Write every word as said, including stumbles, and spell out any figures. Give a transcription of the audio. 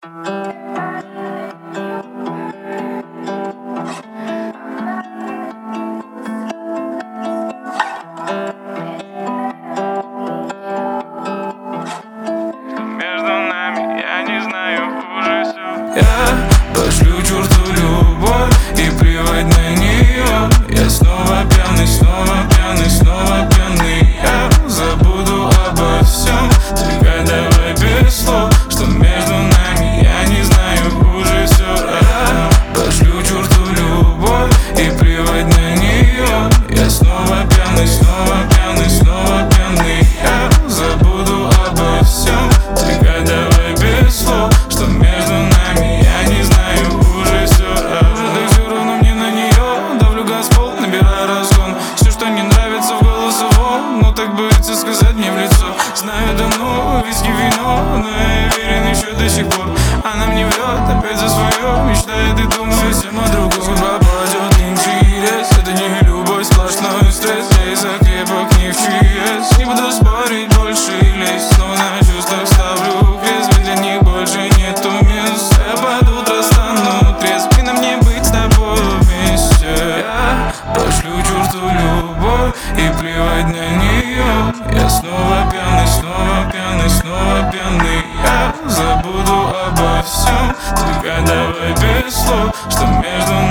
Я пошлю черту любовь и плевать на нее. Я снова пьяный, снова пьяный, снова пьяный. Я забуду обо всем, только давай без слов, что между нами, я не знаю, уже все равно. Пошлю черту любовь и плевать на нее. Я снова пьяный, снова пьяный, снова пьяный. Я забуду обо всем, только давай без слов, что между нами, я не знаю, уже все равно. Да все равно мне на нее. Давлю газ в пол, набираю разгон. Все, что не нравится в голосовом, ну так боится сказать мне в лицо. Знаю давно, виски, вино, но я верен еще до сих пор. Она мне врет опять за свое, мечтает и думает всем о другом. Судьба падет, интерес, это не любовь, сплошной стресс. Я из-за крепок не в чес. Не буду спорить больше и лезть, но на чувствах ставлю крест. Ведь для них больше нету мест. Я под утро стану трезв, и на мне быть с тобой вместе. Я пошлю черту любовь и плевать на нее. Я снова пьяный, снова пьяный, снова пьяный. Я забуду обо всем, только давай без слов, что между нами.